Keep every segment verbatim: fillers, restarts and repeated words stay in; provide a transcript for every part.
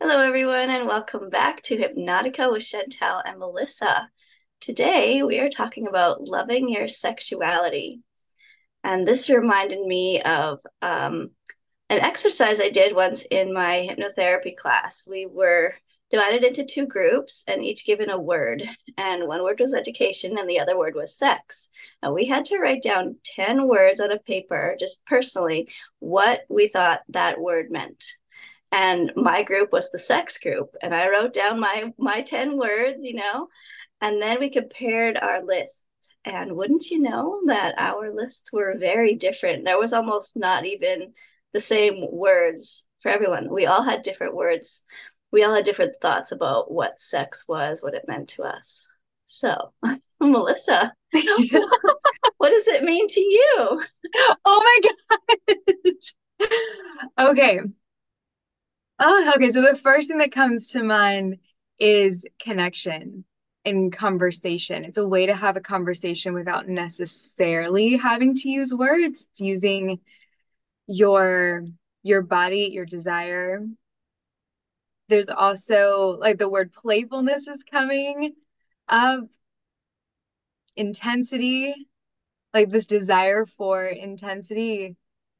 Hello, everyone, and welcome back to Hypnotica with Chantal and Melissa. Today, we are talking about loving your sexuality. And this reminded me of um, an exercise I did once in my hypnotherapy class. We were divided into two groups and each given a word. And one word was education, and the other word was sex. And we had to write down ten words on a paper, just personally, what we thought that word meant. And my group was the sex group, and I wrote down my my ten words, you know, and then we compared our lists. And wouldn't you know that our lists were very different? There was almost not even the same words for everyone. We all had different words. We all had different thoughts about what sex was, what it meant to us. So, Melissa, what does it mean to you? Oh my gosh. Okay. Oh, okay. So the first thing that comes to mind is connection and conversation. It's a way to have a conversation without necessarily having to use words. It's using your your body, your desire. There's also like the word playfulness is coming up, intensity, like this desire for intensity.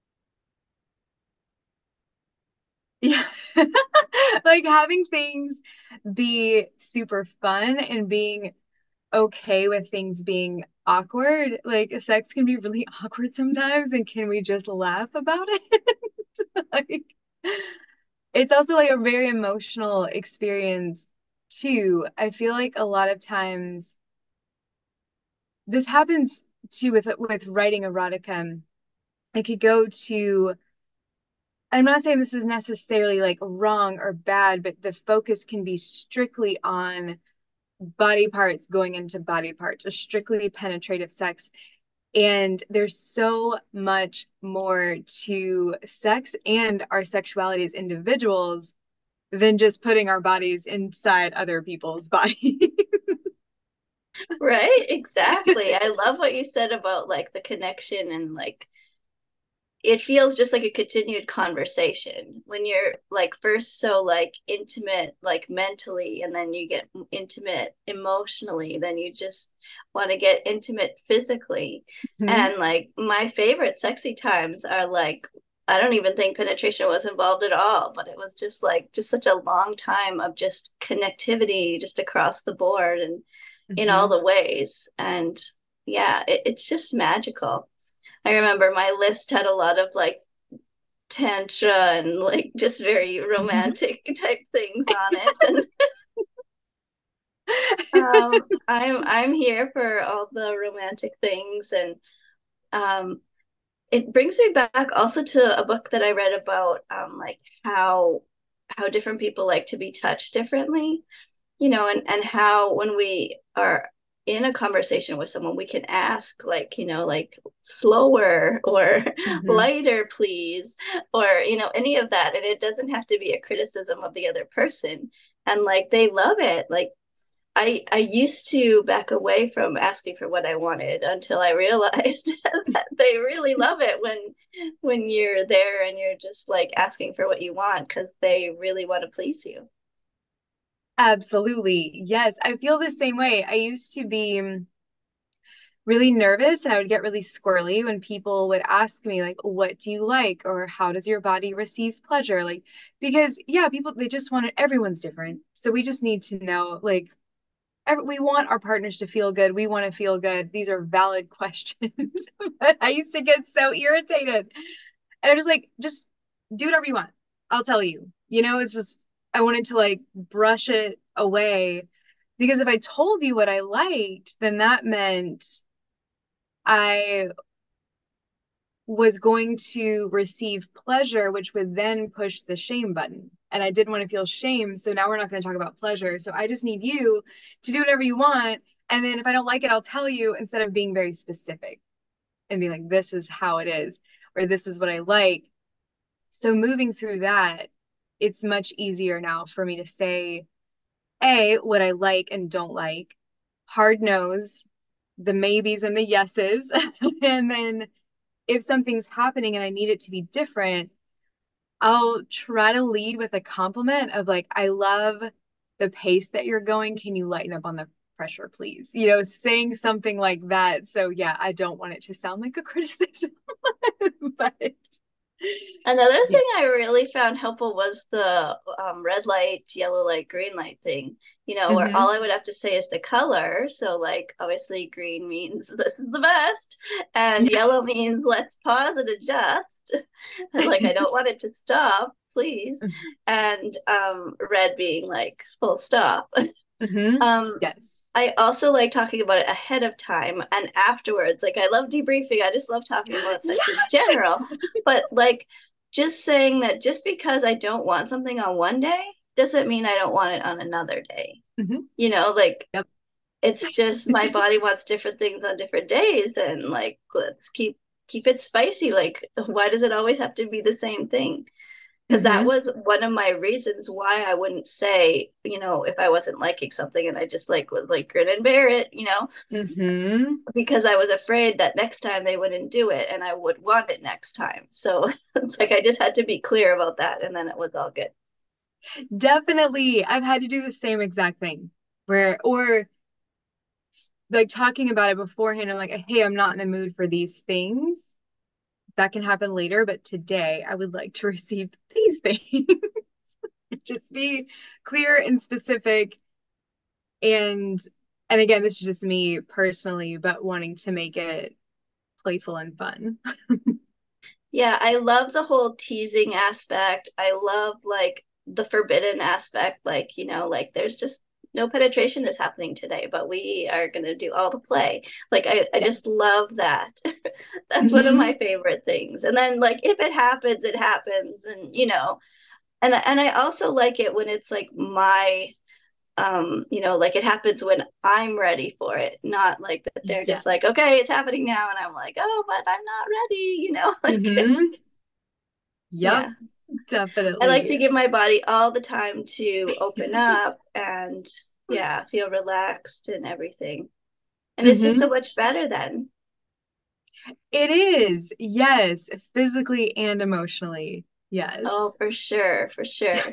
Yeah. Like having things be super fun and being okay with things being awkward. Like sex can be really awkward sometimes, and can we just laugh about it? Like it's also like a very emotional experience too. I feel like a lot of times this happens too with with writing erotica. I could go to I'm not saying this is necessarily like wrong or bad, but the focus can be strictly on body parts going into body parts or strictly penetrative sex. And there's so much more to sex and our sexuality as individuals than just putting our bodies inside other people's bodies. Right? Exactly. I love what you said about like the connection and like it feels just like a continued conversation when you're like first so like intimate like mentally and then you get intimate emotionally, then you just want to get intimate physically. Mhm. And like my favorite sexy times are like I don't even think penetration was involved at all, but it was just like just such a long time of just connectivity just across the board and in all Mhm. the ways. And yeah, it, it's just magical. I remember my list had a lot of like tantra and like just very romantic type things on it. And um, I'm I'm here for all the romantic things, and um, it brings me back also to a book that I read about um, like how how different people like to be touched differently, you know, and and how when we are in a conversation with someone we can ask like, you know, like slower or Mhm. lighter please, or you know, any of that, and it doesn't have to be a criticism of the other person. And like they love it. Like I I used to back away from asking for what I wanted until I realized that they really love it when when you're there and you're just like asking for what you want because they really want to please you. Absolutely. Yes, I feel the same way. I used to be really nervous and I would get really squirrely when people would ask me like, what do you like? Or how does your body receive pleasure? Like, because yeah, people they just want it, everyone's different. So we just need to know like every, we want our partners to feel good. We want to feel good. These are valid questions. But I used to get so irritated. And I was like, just do whatever you want. I'll tell you. You know, it's just I wanted to like brush it away because if I told you what I liked, then that meant I was going to receive pleasure, which would then push the shame button. And I didn't want to feel shame. So now we're not going to talk about pleasure. So I just need you to do whatever you want. And then if I don't like it, I'll tell you instead of being very specific and be like, this is how it is, or this is what I like. So moving through that, it's much easier now for me to say, A, what I like and don't like, hard no's, the maybes and the yeses. And then if something's happening and I need it to be different, I'll try to lead with a compliment of like, I love the pace that you're going. Can you lighten up on the pressure, please? You know, saying something like that. So yeah, I don't want it to sound like a criticism, but Another yeah. thing I really found helpful was the um, red light, yellow light, green light thing, you know, where Mm-hmm. all I would have to say is the color. So, like, obviously, green means this is the best, and Yeah. yellow means let's pause and adjust. And, like, I don't want it to stop, please. And um, red being like full stop. Mm-hmm. Um, Yes. I also like talking about it ahead of time and afterwards. Like, I love debriefing. I just love talking about sex in Yes. general. But like, just saying that just because I don't want something on one day doesn't mean I don't want it on another day. Mm-hmm. You know, like Yep. it's just my body wants different things on different days, and like let's keep keep it spicy. Like, why does it always have to be the same thing? Because that Mm-hmm. was one of my reasons why I wouldn't say, you know, if I wasn't liking something and I just like was like grin and bear it, you know, Mm-hmm. because I was afraid that next time they wouldn't do it and I would want it next time. So it's like I just had to be clear about that, and then it was all good. Definitely. I've had to do the same exact thing where, or like talking about it beforehand. I'm like, hey, I'm not in the mood for these things. That can happen later, but today I would like to receive these things. Just be clear and specific. And and again, this is just me personally, but wanting to make it playful and fun. Yeah, I love the whole teasing aspect. I love like the forbidden aspect. Like, you know, like there's just no penetration is happening today, but we are going to do all the play. Like, I, I just Yes. love that. That's one of Mm-hmm. my favorite things. And then, like, if it happens, it happens. And, you know, and, and I also like it when it's like my, um, you know, like it happens when I'm ready for it, not like that they're just like, Yes. okay, it's happening now. And I'm like, oh, but I'm not ready, you know, like, Mm-hmm. Yep, yeah. I like to definitely. give my body all the time to open up and yeah, feel relaxed and everything. And it's just so Mm-hmm. much better then. It is. Yes, physically and emotionally. Oh, Yes. for sure, for sure.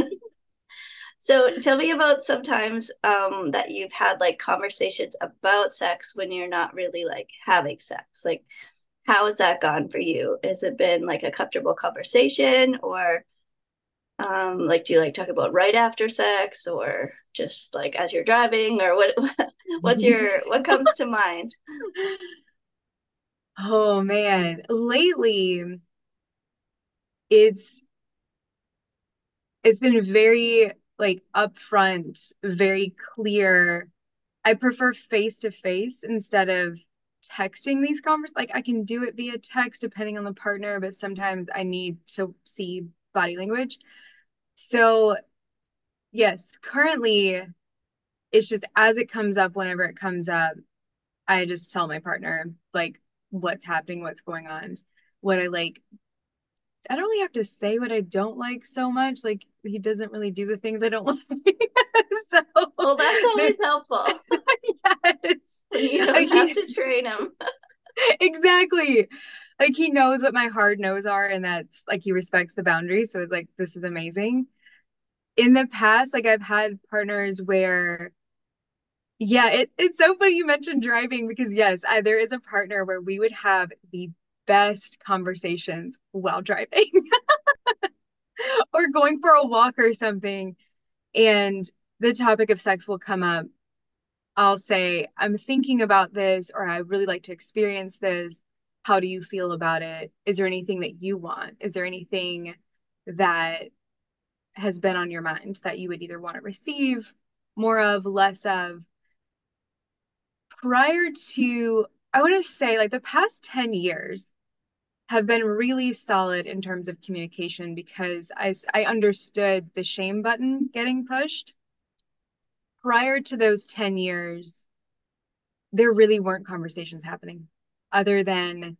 So tell me about sometimes um, that you've had like conversations about sex when you're not really like having sex. Like, how has that gone for you? Has it been like a comfortable conversation, or um, like do you like talk about right after sex, or just like as you're driving, or what? What's your what comes to mind? Oh man, lately it's it's been very like upfront, very clear. I prefer face to face instead of texting these conversations. Like I can do it via text depending on the partner, but sometimes I need to see body language. So, yes, currently it's just as it comes up, whenever it comes up, I just tell my partner like what's happening, what's going on, what I like. I don't really have to say what I don't like so much. Like he doesn't really do the things I don't like. So Well, that's there, always helpful yes. when you don't Like have he to train them. exactly. Like he knows what my hard no's are, and that's like he respects the boundaries. So it's like this is amazing. In the past, like I've had partners where yeah, it, it's so funny you mentioned driving because yes, I, there is a partner where we would have the best conversations while driving or going for a walk or something, and the topic of sex will come up. I'll say, I'm thinking about this, or I really like to experience this. How do you feel about it? Is there anything that you want? Is there anything that has been on your mind that you would either want to receive more of, less of? Prior to, I want to say, like the past ten years have been really solid in terms of communication because I, I understood the shame button getting pushed. Prior to those ten years, there really weren't conversations happening other than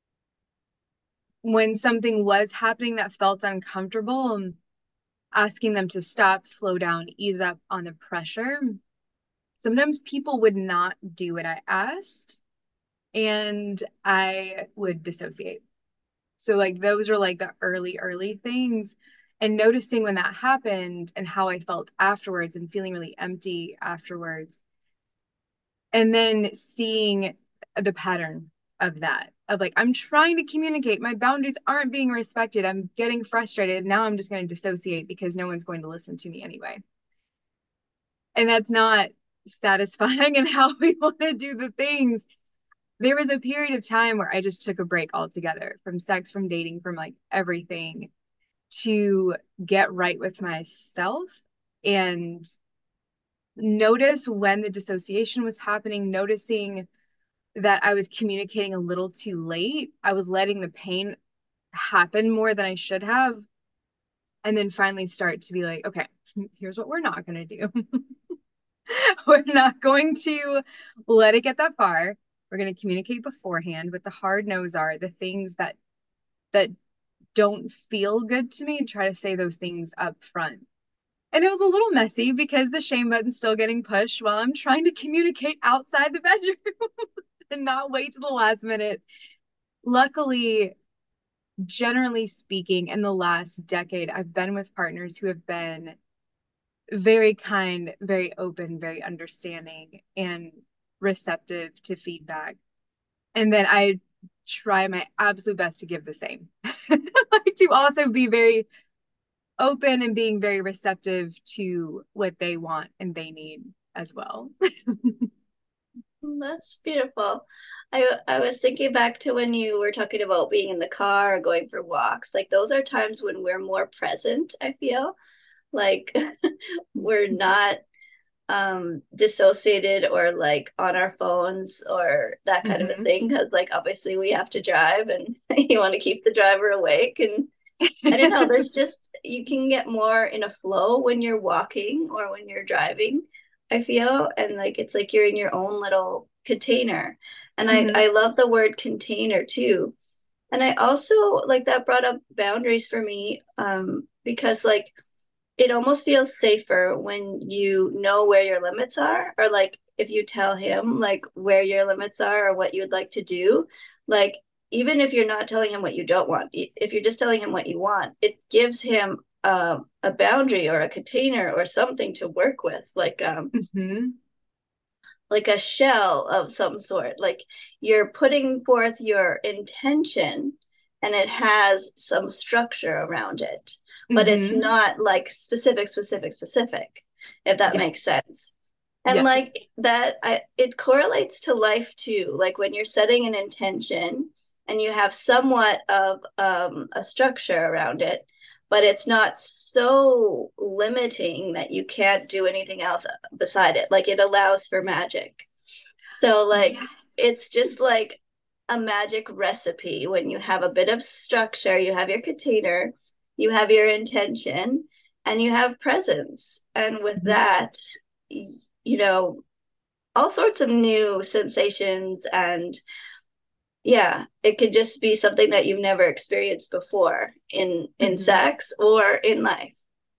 when something was happening that felt uncomfortable, um, asking them to stop, slow down, ease up on the pressure. Sometimes people would not do what I asked, and I would dissociate. So like those are like the early, early things. And noticing when that happened and how I felt afterwards and feeling really empty afterwards. And then seeing the pattern of that, of like, I'm trying to communicate, my boundaries aren't being respected. I'm getting frustrated. Now I'm just going to dissociate because no one's going to listen to me anyway. And that's not satisfying in how we want to do the things. There was a period of time where I just took a break altogether from sex, from dating, from like everything to get right with myself and notice when the dissociation was happening, noticing that I was communicating a little too late. I was letting the pain happen more than I should have. And then finally start to be like, okay, here's what we're not going to do. We're not going to let it get that far. We're going to communicate beforehand. What the hard no's are, the things that that don't feel good to me, and try to say those things up front. And it was a little messy because the shame button's still getting pushed while I'm trying to communicate outside the bedroom and not wait to the last minute. Luckily, generally speaking, in the last decade, I've been with partners who have been very kind, very open, very understanding, and receptive to feedback. And then I try my absolute best to give the same. Like to also be very open and being very receptive to what they want and they need as well. That's beautiful. I I was thinking back to when you were talking about being in the car or going for walks. Like those are times when we're more present, I feel. Like we're not um dissociated or like on our phones or that kind of a Mm-hmm. thing because like obviously we have to drive and you want to keep the driver awake and I don't know, there's just you can get more in a flow when you're walking or when you're driving, I feel, and like it's like you're in your own little container. And I Mm-hmm. I love the word container too. And I also like that brought up boundaries for me um because like it almost feels safer when you know where your limits are, or like if you tell him like where your limits are or what you would like to do, like even if you're not telling him what you don't want, if you're just telling him what you want, it gives him um, a boundary or a container or something to work with, like um, Mm-hmm. like a shell of some sort. Like you're putting forth your intention and it has some structure around it, but it's Mm-hmm. not like specific, specific, specific, if that Yes. makes sense. And Yes. like that, I, it correlates to life too. Like when you're setting an intention and you have somewhat of um, a structure around it, but it's not so limiting that you can't do anything else beside it. Like it allows for magic. So like Yes. it's just like a magic recipe when you have a bit of structure, you have your container, you have your intention, and you have presence. And with Mm-hmm. that, you know, all sorts of new sensations and yeah, it could just be something that you've never experienced before in in Mm-hmm. sex or in life.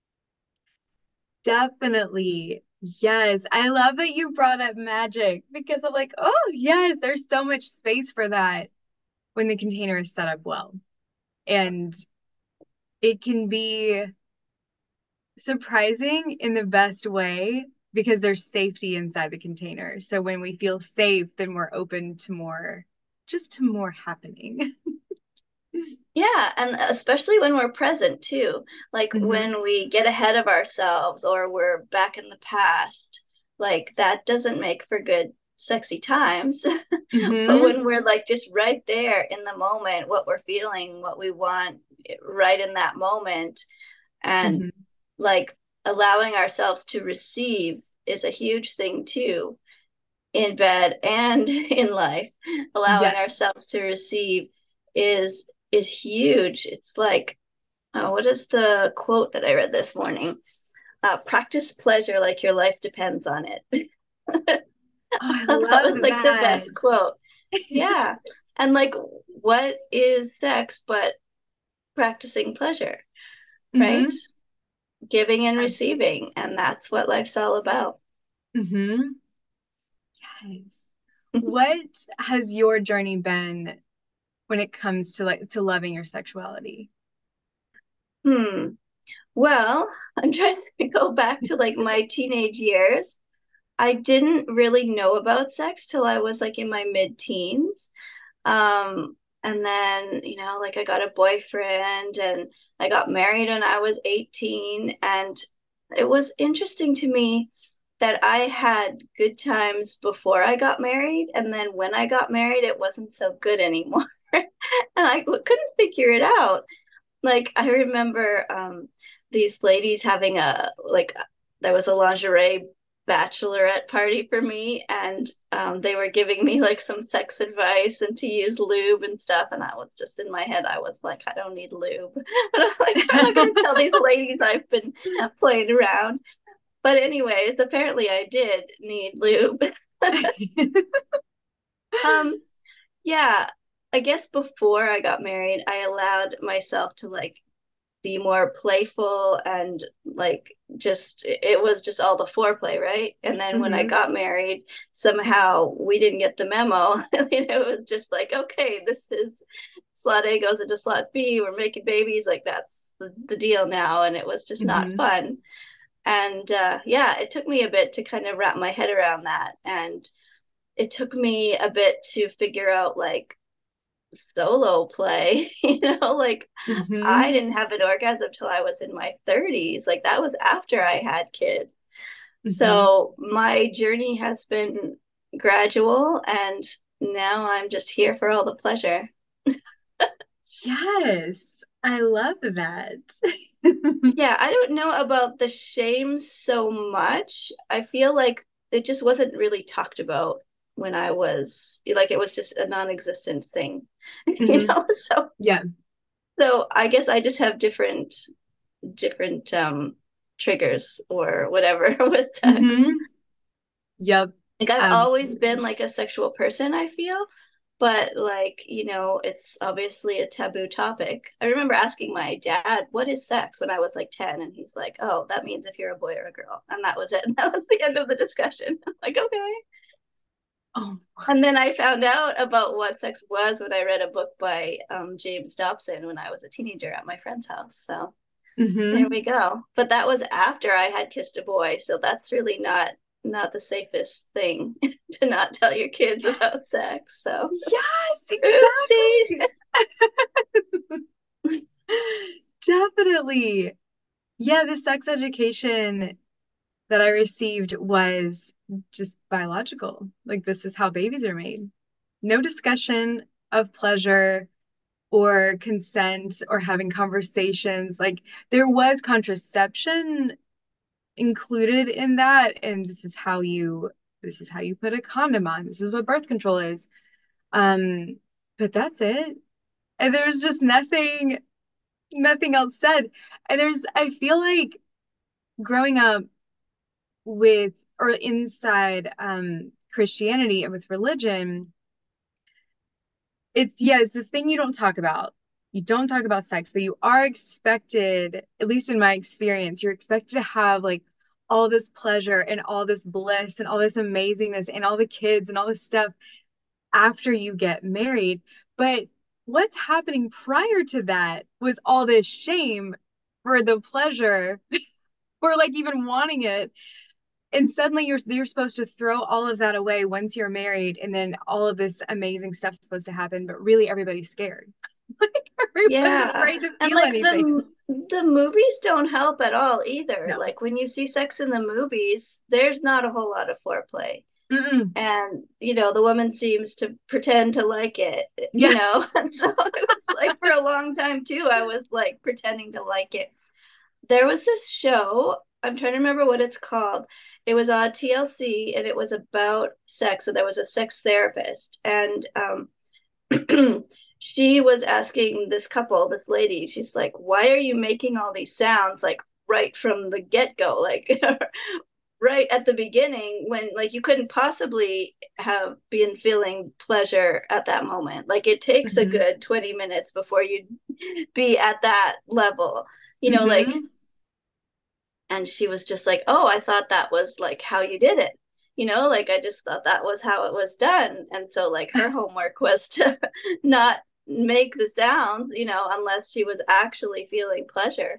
Definitely. Yes. I love that you brought up magic because I'm like, oh, yes, there's so much space for that when the container is set up well. And it can be surprising in the best way because there's safety inside the container. So when we feel safe, then we're open to more, just to more happening. Yeah, and especially when we're present too. Like Mm-hmm. when we get ahead of ourselves or we're back in the past, like that doesn't make for good sexy times. But Mm-hmm. when we're like just right there in the moment, what we're feeling, what we want right in that moment, and Mm-hmm. like allowing ourselves to receive is a huge thing too in bed and in life. Allowing Yes. ourselves to receive is is huge. It's like, uh, what is the quote that I read this morning? Uh, practice pleasure like your life depends on it. Oh, I That love was like the that. best quote. Yeah. And like, what is sex but practicing pleasure, right? Mm-hmm. Giving and receiving. And that's what life's all about. Mm-hmm. Yes. What has your journey been when it comes to like to loving your sexuality? Hmm. Well, I'm trying to go back to like my teenage years. I didn't really know about sex till I was like in my mid-teens. Um, and then, you know, like I got a boyfriend and I got married when I was eighteen. And it was interesting to me that I had good times before I got married. And then when I got married, it wasn't so good anymore. And I couldn't figure it out. Like I remember um these ladies having a like there was a lingerie bachelorette party for me, and um they were giving me like some sex advice and to use lube and stuff, and I was just in my head I was like, I don't need lube. But I'm like, I'm not gonna tell these ladies I've been playing around. But anyways, apparently I did need lube. um yeah, I guess before I got married I allowed myself to like be more playful and like just it was just all the foreplay, right? And then when I Hmm. got married, somehow we didn't get the memo. You know, it was just like, okay, this is slot A goes into slot B, we're making babies, like that's the, the deal now. And it was just not Hmm. fun. And uh, yeah, it took me a bit to kind of wrap my head around that. And it took me a bit to figure out like solo play. You know, like I Hmm. didn't have an orgasm till I was in my thirties. Like that was after I had kids. Hmm. So my journey has been gradual, and now I'm just here for all the pleasure. Yes, I love that. Yeah, I don't know about the shame so much. I feel like it just wasn't really talked about when I was like it was just a non-existent thing. You Hmm. know, so Yeah. so I guess I just have different different um triggers or whatever with sex. Hmm. Yep. Like I've always been Absolutely. like a sexual person, I feel, but like, you know, it's obviously a taboo topic. I remember asking my dad, what is sex when I was like ten? And he's like, oh, that means if you're a boy or a girl. And that was it. And that was the end of the discussion. I'm like, okay. Oh. And then I found out about what sex was when I read a book by um, James Dobson when I was a teenager at my friend's house. So there Hmm. we go. But that was after I had kissed a boy, so that's really not not the safest thing to not tell your kids about sex. So Yes, oopsie. exactly. Definitely. Yeah, the sex education that I received was just biological. Like, this is how babies are made. No discussion of pleasure or consent or having conversations. Like, there was contraception included in that, and this is how you this is how you put a condom on. This is what birth control is. Um, but that's it. And there's just nothing nothing else said. And there's I feel like growing up with or inside um Christianity and with religion, it's yeah, it's this thing you don't talk about. You don't talk about sex, but you are expected, at least in my experience, you're expected to have like all this pleasure and all this bliss and all this amazingness and all the kids and all this stuff after you get married. But what's happening prior to that was all this shame for the pleasure or like even wanting it. And suddenly you're you're supposed to throw all of that away once you're married, and then all of this amazing stuff's supposed to happen, but really everybody's scared. Like everyone's Yeah. afraid to And feel like anything. the the movies don't help at all either. No. Like when you see sex in the movies, there's not a whole lot of foreplay. Mm-mm. And you know, the woman seems to pretend to like it, you Yeah. know. And so it was like for a long time too, I was like pretending to like it. There was this show, I'm trying to remember what it's called. It was on T L C and it was about sex. And there was a sex therapist. And um, she was asking this couple, this lady, she's like, why are you making all these sounds like right from the get go? Like, right at the beginning when like you couldn't possibly have been feeling pleasure at that moment. Like it takes a Hmm. good twenty minutes before you'd be at that level, you know, like. Hmm. And she was just like, oh, I thought that was like how you did it, you know, like I just thought that was how it was done. And so like her homework was to not make the sounds, you know, unless she was actually feeling pleasure.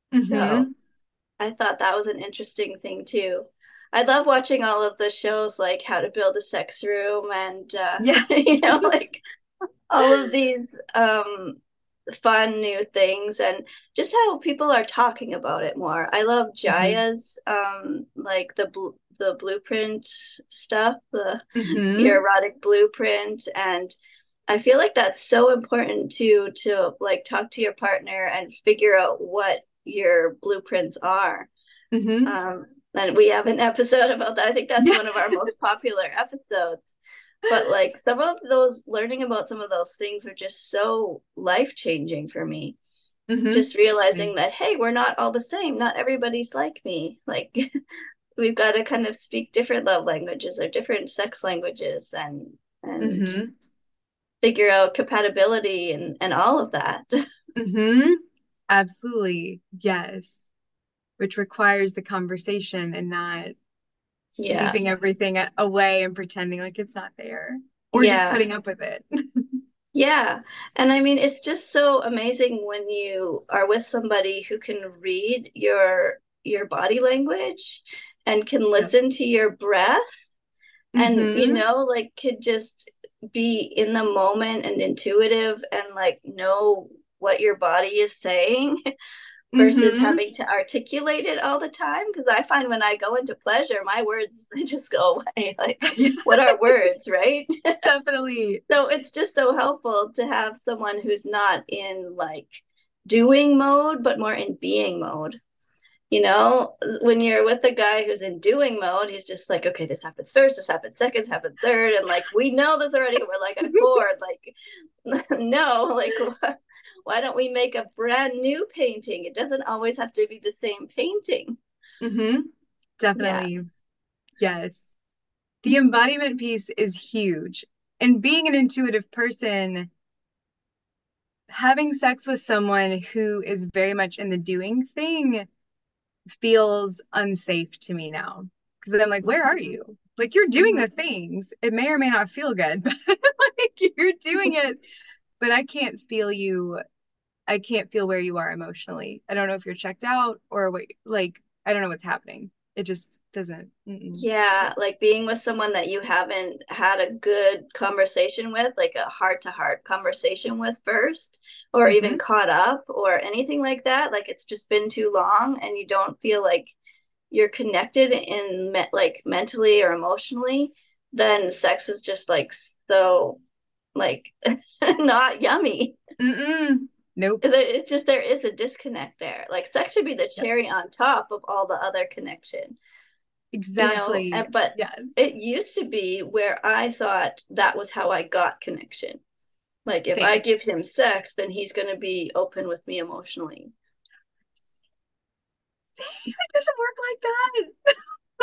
So Mm-hmm. I thought that was an interesting thing too. I love watching all of the shows like How to Build a Sex Room and uh, Yeah. you know, like all of these um fun new things and just how people are talking about it more. I love Mm-hmm. Jaya's um like the bl- the blueprint stuff, the your Mm-hmm. erotic blueprint, and I feel like that's so important to to like talk to your partner and figure out what your blueprints are. Mm-hmm. Um and we have an episode about that. I think that's Yeah. one of our most popular episodes, but like some of those learning about some of those things were just so life changing for me, Mm-hmm. just realizing Same. that hey, we're not all the same, not everybody's like me, like we've got to kind of speak different love languages or different sex languages and and Mm-hmm. figure out compatibility and and all of that. Mm-hmm. Absolutely. Yes. Which requires the conversation and not Yeah, sweeping everything a- away and pretending like it's not there or just yeah, putting up with it. yeah. And I mean it's just so amazing when you are with somebody who can read your your body language and can Yep. listen to your breath and you Mm-hmm. know like could just be in the moment and intuitive and like know what your body is saying versus Mm-hmm. having to articulate it all the time, because I find when I go into pleasure my words they just go away, like what are words, right? Definitely. So it's just so helpful to have someone who's not in like doing mode but more in being mode. You know, when you're with a guy who's in doing mode, he's just like, okay, this happens first, this happens second, this happens third, and like we know this already. We're like at four, like no, like why don't we make a brand new painting? It doesn't always have to be the same painting. Mm-hmm. Yeah, Definitely. Yes. The embodiment piece is huge. And being an intuitive person, having sex with someone who is very much in the doing thing feels unsafe to me now. Because I'm like, where are mm-hmm. you? Like, you're doing Mm-hmm. the things. It may or may not feel good, but like, you're doing it, but I can't feel you. I can't feel where you are emotionally. I don't know if you're checked out or what, like, I don't know what's happening. It just doesn't. Mm-mm. Yeah, like being with someone that you haven't had a good conversation with, like a heart to heart conversation with first, or even Mm-hmm. caught up or anything like that. Like it's just been too long and you don't feel like you're connected in me- like mentally or emotionally, then sex is just like so like not yummy. Mm-mm. Nope. It's just there is a disconnect there. Like sex should be the Yep. cherry on top of all the other connection, you know, Exactly. and, but Yes. it used to be where I thought that was how I got connection. Like if I Same. give him sex, then he's going to be open with me emotionally. Same. It doesn't work like that.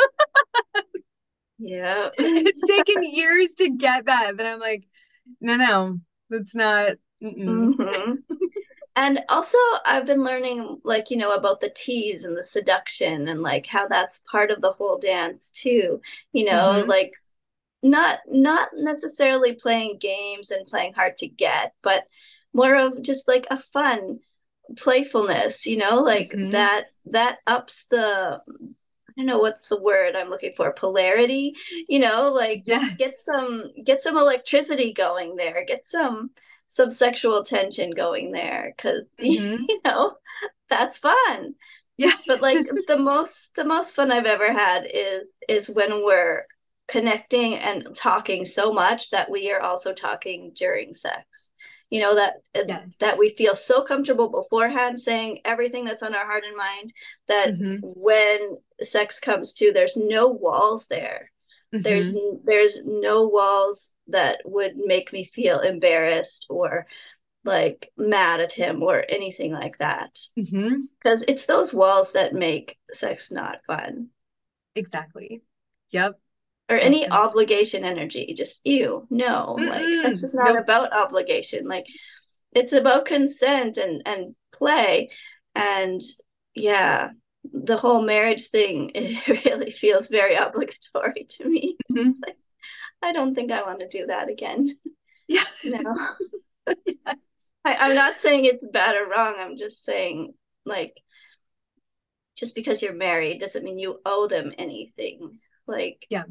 Yeah. It's taken years to get that. But I'm like, no, no, that's not. Mm-mm. Mm-hmm. And also, I've been learning, like, you know, about the tease and the seduction and like how that's part of the whole dance too. You know, Mm-hmm. like not not necessarily playing games and playing hard to get, but more of just like a fun playfulness, you know, like Mm-hmm. that that ups the I don't know what's the word I'm looking for, polarity, you know, like get Yes. some get some electricity going there, get some some sexual tension going there cuz you Mm-hmm. know, that's fun. Yeah. But like the most the most fun I've ever had is is when we're connecting and talking so much that we are also talking during sex. You know that that Yes. we feel so comfortable beforehand saying everything that's on our heart and mind that Mm-hmm. when sex comes to, there's no walls there. There's Mm-hmm. there's no walls that would make me feel embarrassed or like mad at him or anything like that, Mm-hmm. because it's those walls that make sex not fun, Exactly. Yep. or any Definitely. obligation energy. Just you no, like sex Mm-mm. is not Nope. about obligation, like it's about consent and and play. And yeah, the whole marriage thing it really feels very obligatory to me. It's Mm-hmm. like I don't think I want to do that again. Yeah. No. I, I'm not saying it's bad or wrong. I'm just saying, like, just because you're married doesn't mean you owe them anything. Like, Yeah,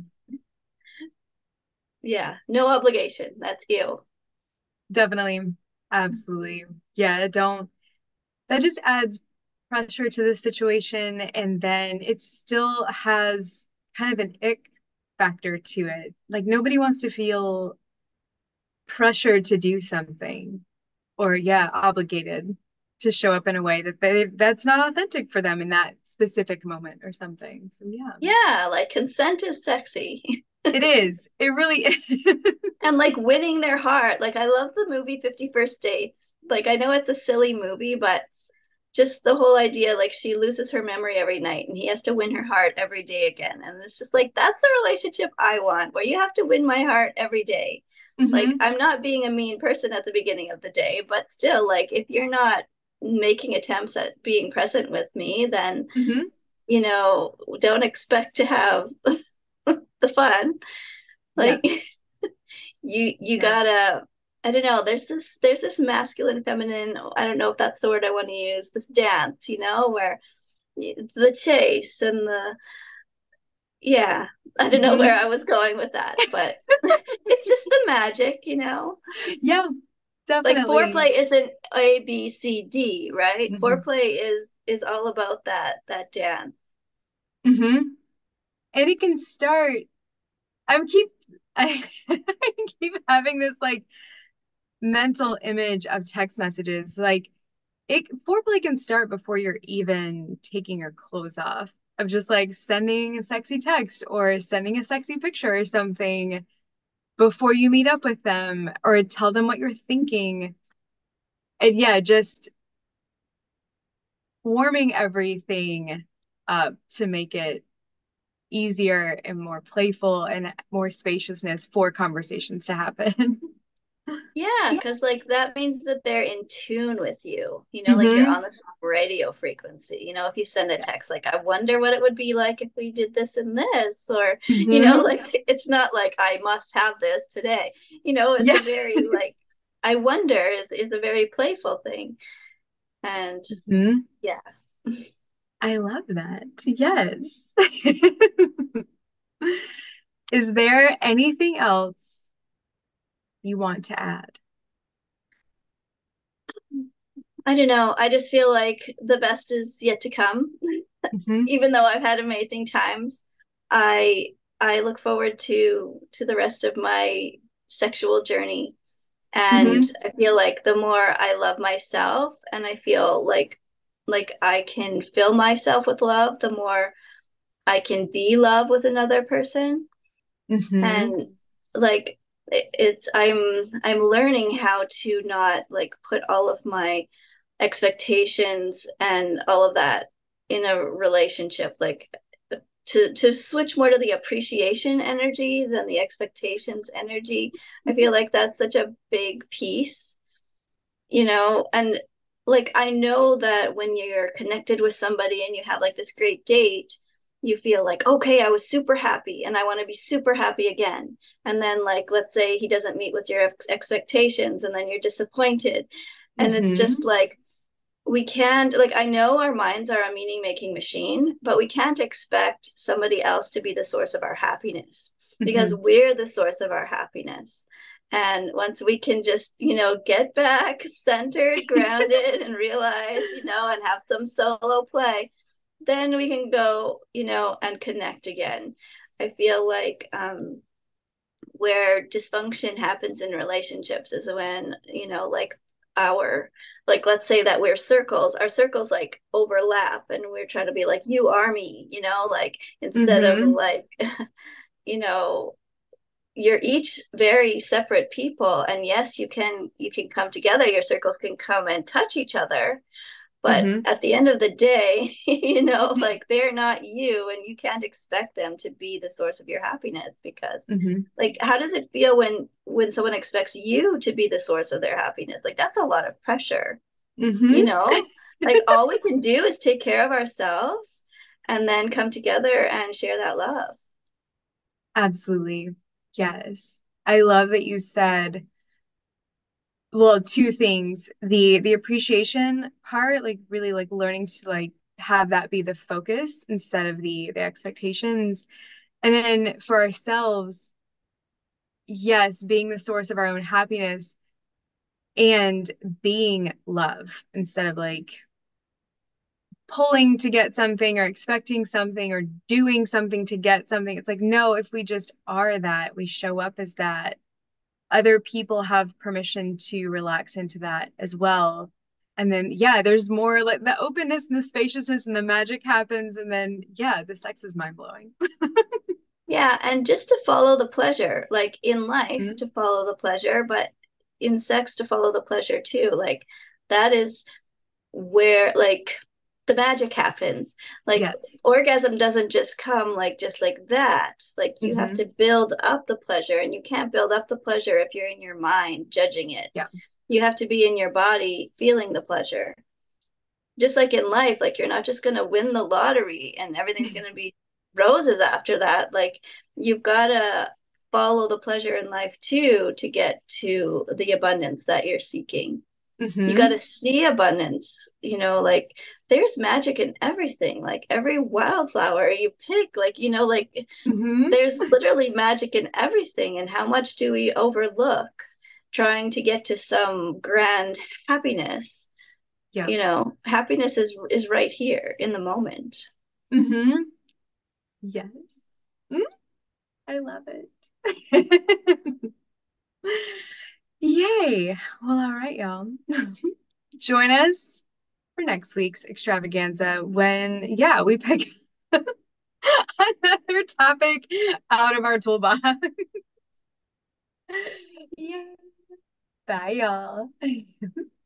yeah, no obligation. That's you. definitely. Absolutely. Yeah, don't that just adds pressure to the situation, and then it still has kind of an ick factor to it. Like nobody wants to feel pressured to do something or yeah, obligated to show up in a way that they that's not authentic for them in that specific moment or something. So yeah, Yeah, like consent is sexy. it is. It really is. And like winning their heart. Like I love the movie fifty First Dates. Like I know it's a silly movie, but just the whole idea like she loses her memory every night and he has to win her heart every day again. And it's just like that's the relationship I want, where you have to win my heart every day. Like Hmm. I'm not being a mean person at the beginning of the day, but still like if you're not making attempts at being present with me, then Hmm. you know, don't expect to have the fun. Yeah. Like you you Yeah. gotta, I don't know, there's this there's this masculine feminine, I don't know if that's the word I want to use, this dance, you know, where the chase and the, yeah, I don't know where Hmm. I was going with that, but it's just the magic, you know. Yeah, Like definitely. foreplay isn't A B C D, right? Hmm. Foreplay is is all about that that dance. Hmm. And it can start. I'm keep I, I keep having this like mental image of text messages. Like it foreplay can start before you're even taking your clothes off. Of just like sending a sexy text or sending a sexy picture or something before you meet up with them or tell them what you're thinking. And yeah, just warming everything up to make it easier and more playful and more spaciousness for conversations to happen. Yeah, Yeah. because like that means that they're in tune with you. You know, like you're Mm-hmm. on the same radio frequency. You know, if you send a Yeah. text like, I wonder what it would be like if we did this and this, or, you know, Mm-hmm. like it's not like I must have this today. You know, it's Yeah. a very like, I wonder is is a very playful thing. And Hmm. yeah. I love that. Yes. Is there anything else you want to add? I don't know. I just feel like the best is yet to come. Hmm. Even though I've had amazing times, I I look forward to to the rest of my sexual journey. And Hmm. I feel like the more I love myself and I feel like like I can fill myself with love, the more I can be love with another person. Hmm. And like it's I'm I'm learning how to not like put all of my expectations and all of that in a relationship, like to to switch more to the appreciation energy than the expectations energy. I feel like that's such a big piece, you know. And like I know that when you're connected with somebody and you have like this great date, you feel like, okay, I was super happy and I want to be super happy again. And then like let's say he doesn't meet with your ex- expectations and then you're disappointed. And it's just Hmm. like we can't, like I know our minds are a meaning making machine, but we can't expect somebody else to be the source of our happiness because Hmm. we're the source of our happiness. And once we can just, you know, get back centered, grounded, and realize, you know, and have some solo play, then we can go, you know, and connect again. I feel like um, where dysfunction happens in relationships is when, you know, like our, like let's say that we're circles, our circles like overlap and we're trying to be like, you are me, you know, like instead of Hmm. like, you know, you're each very separate people, and yes, you can you can come together, your circles can come and touch each other, but Hmm. at the end of the day, you know, like they're not you and you can't expect them to be the source of your happiness, because Hmm. like how does it feel when when someone expects you to be the source of their happiness? Like that's a lot of pressure, you Hmm. know. Like all we can do is take care of ourselves and then come together and share that love. Absolutely. Yes. I love that you said Well, two things. The the appreciation part, like really like learning to like have that be the focus instead of the the expectations. And then for ourselves, yes, being the source of our own happiness and being love instead of like pulling to get something or expecting something or doing something to get something. It's like, no, if we just are that, we show up as that, other people have permission to relax into that as well. And then, yeah, there's more like the openness and the spaciousness and the magic happens. And then, yeah, the sex is mind blowing. Yeah, and just to follow the pleasure, like in life Mm-hmm. to follow the pleasure, but in sex to follow the pleasure too. Like that is where like the magic happens. Like Yes. orgasm doesn't just come like just like that. Like you have Mm-hmm. to build up the pleasure, and you can't build up the pleasure if you're in your mind judging it. Yeah. You have to be in your body feeling the pleasure. Just like in life, like you're not just going to win the lottery and everything's going to be roses after that. Like you've got to follow the pleasure in life too to get to the abundance that you're seeking. You got Mm-hmm. to see abundance, you know, like there's magic in everything. Like every wildflower you pick, like, you know, like Mm-hmm. there's literally magic in everything. And how much do we overlook trying to get to some grand happiness? Yeah. You know, happiness is is right here in the moment. Mm-hmm. Yes. Mm, I love it. Yay. Well, all right, y'all. Join us for next week's extravaganza when, yeah, we pick another topic out of our toolbox. Yeah. Bye, y'all.